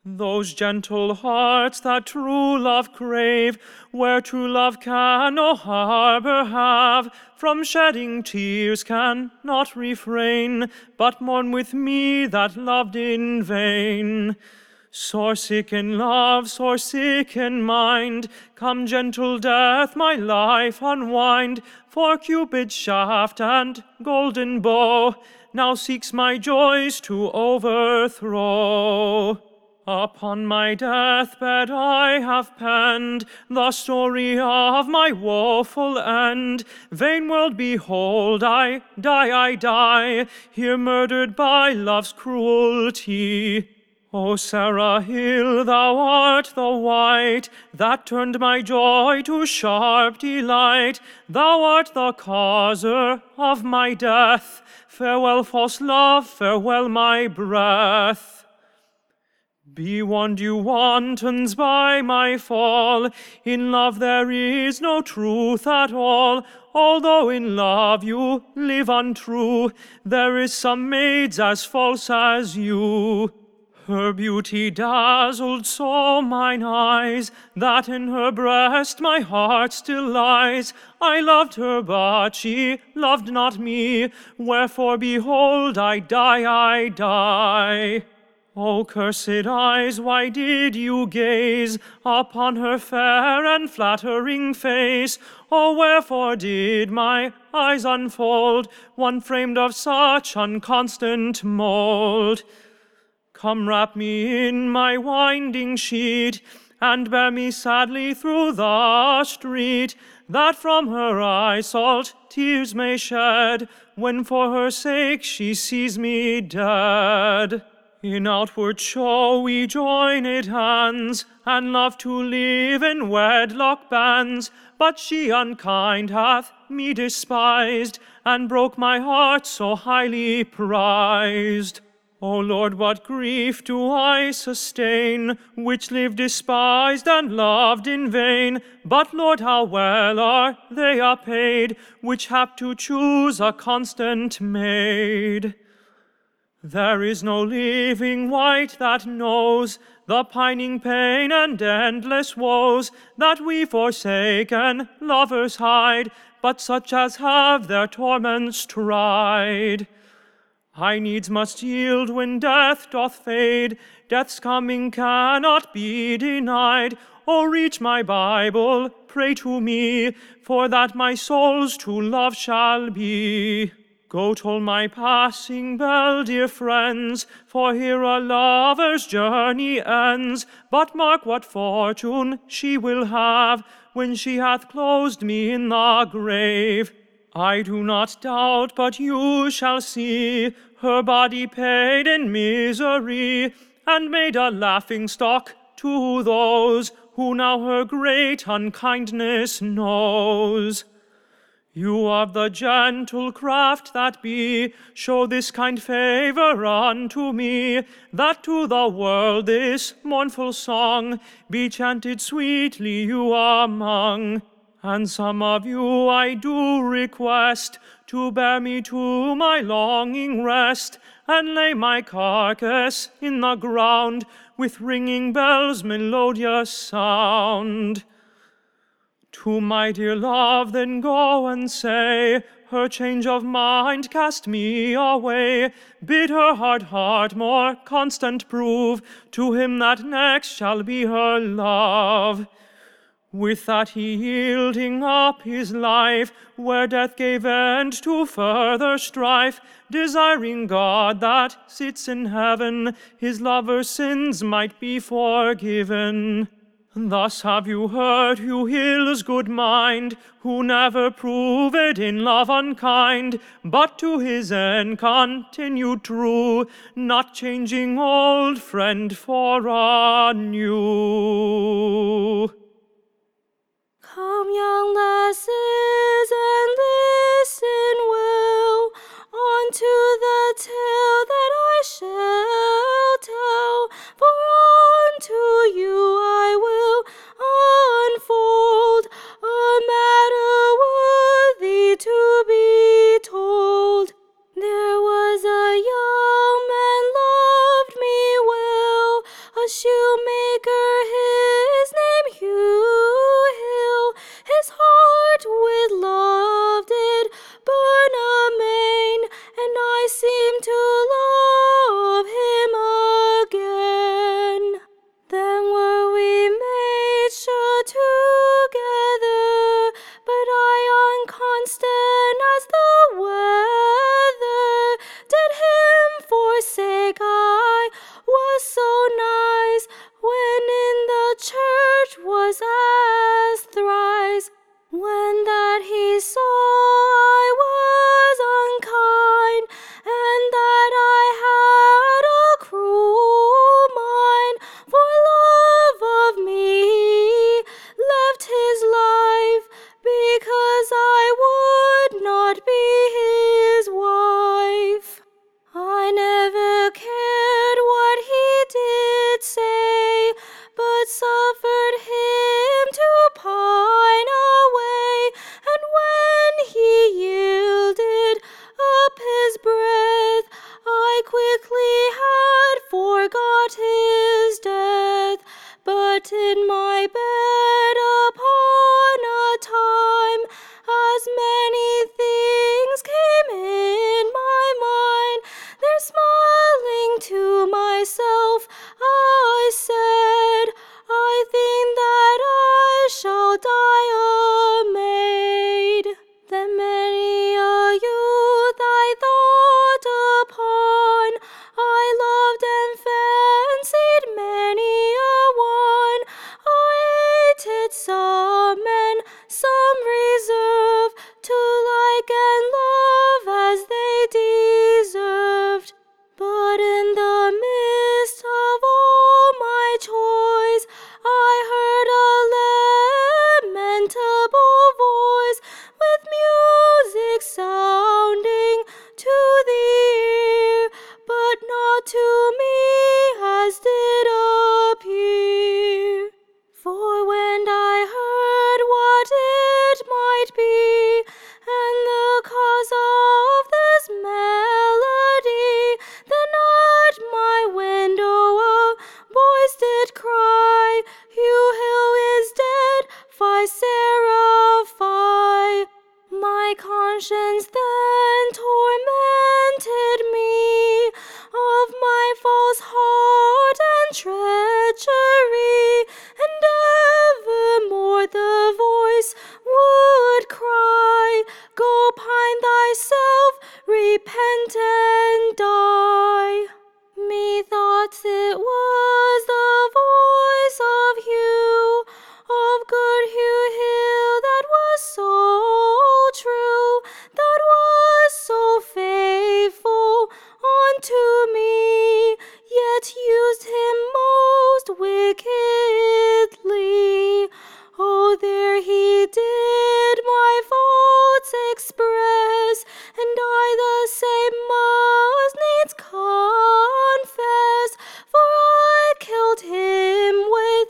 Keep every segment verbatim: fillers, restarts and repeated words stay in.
Those gentle hearts that true love crave, where true love can no harbour have, from shedding tears can not refrain, but mourn with me that loved in vain. Sore sick in love, sore sick in mind, come gentle death, my life unwind, for Cupid's shaft and golden bow now seeks my joys to overthrow. Upon my deathbed I have penned the story of my woeful end. Vain world, behold, I die, I die, here murdered by love's cruelty. O Sarah Hill, thou art the white that turned my joy to sharp delight. Thou art the causer of my death. Farewell, false love, farewell, my breath. Be warned, you wantons, by my fall. In love there is no truth at all. Although in love you live untrue, there is some maids as false as you. Her beauty dazzled so mine eyes, that in her breast my heart still lies. I loved her, but she loved not me, wherefore behold I die, I die. O cursed eyes, why did you gaze upon her fair and flattering face? O wherefore did my eyes unfold one framed of such unconstant mold? Come, wrap me in my winding sheet, and bear me sadly through the street, that from her eyes salt tears may shed, when for her sake she sees me dead. In outward show we joined hands, and love to live in wedlock bands, but she unkind hath me despised, and broke my heart so highly prized. O Lord, what grief do I sustain, which live despised and loved in vain? But Lord, how well are they apaid, which have to choose a constant maid. There is no living wight that knows the pining pain and endless woes that we forsaken lovers hide, but such as have their torments tried. I needs must yield when death doth fade. Death's coming cannot be denied. O reach my Bible, pray to me, for that my soul's true love shall be. Go toll my passing bell, dear friends, for here a lover's journey ends. But mark what fortune she will have when she hath closed me in the grave. I do not doubt, but you shall see her body paid in misery, and made a laughing stock to those who now her great unkindness knows. You of the gentle craft that be, show this kind favor unto me, that to the world this mournful song be chanted sweetly you among. And some of you I do request to bear me to my longing rest, and lay my carcass in the ground with ringing bells' melodious sound. To my dear love then go and say, her change of mind cast me away. Bid her hard heart more constant prove to him that next shall be her love. With that he yielding up his life, where death gave end to further strife, desiring God that sits in heaven, his lover's sins might be forgiven. Thus have you heard Hugh Hill's good mind, who never proved in love unkind, but to his end continued true, not changing old friend for a new. Come, young lasses, and listen well unto the tale that I shall tell, for unto you I will unfold a matter worthy to be told. There was a young man loved me well, a A shoemaker, his name Hugh Hill, his heart with love did burn amain, and I seemed to love him again. Then were we made sure together, but I unconstant as the weather did him forsake. I was so nice when in the church was as thrice. When that he saw I was unkind, and that I had a cruel mind, for love of me left his life, because I would not be his wife. I never cared what he did say, but suffered him to pine away, and when he yielded up his breath, I quickly had forgot his death. But in my bed upon a time, as many things came in my mind, there smiling to myself I said, I think that I shall die a maid. Then many a youth I thought upon, I loved and fancied many a one. I hated some and some reserve, to like and love as they deserved. But in the midst of all my choice, I heard a lamentable voice, with music sounding to the ear, but not to me as did appear. For when I heard what it might be, and the cause of this melody, then at my window a voice did cry, Hugh Hill is dead, fie Sarah, fie. My conscience then tormented me of my false heart and treachery, and evermore the voice would cry, Go pine thyself, repent and die. Methought it was the voice of Hugh, of good Hugh Hill, that was so true, that was so faithful unto me, yet used him most wickedly. Oh, there he did my faults express, and I the same must needs confess, for I killed him with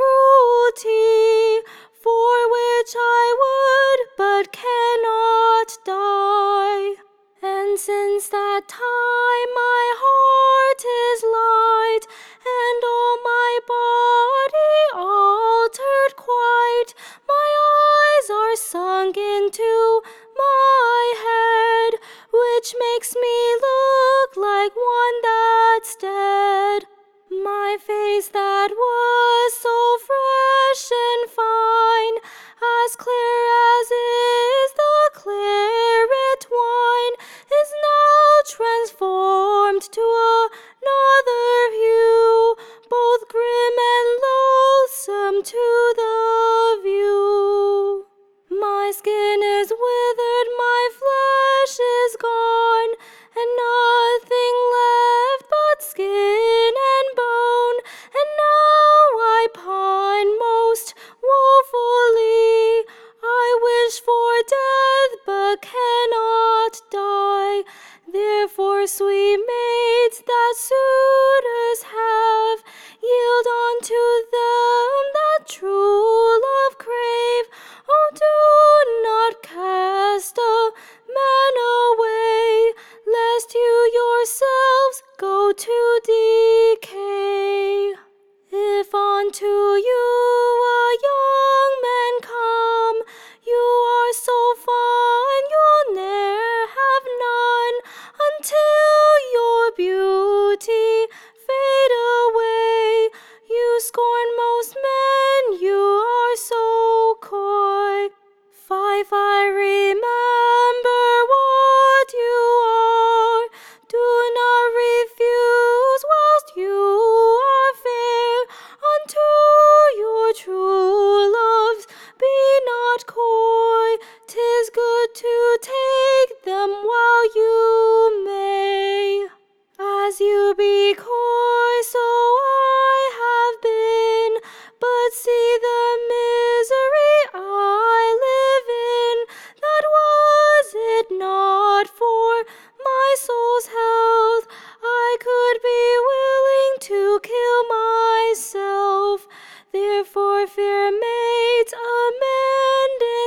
cruelty, for which I would but cannot die. And since that time my heart is light, and all my body altered quite. My eyes are sunk into my head, which makes me look like one that's dead. My face that was so fresh and fine, as clear as is the claret wine, is now transformed to another hue, both grim and loathsome to the view. My skin is withered, my flesh is gone, and nothing left but skin and bone, and now I pine most woefully. unto you a young man come. You are so fine, you'll ne'er have none, until your beauty fade away. You scorn most men, you are so coy. Five, I remember what you are. Do not refuse whilst you are fair. Unto your true loves be not coy. 'Tis good to take them while you may. As you be coy, so I have been. But see the misery I live in. That was it not for my soul's health, I could be willing to kill myself. Therefore, fair maids, amend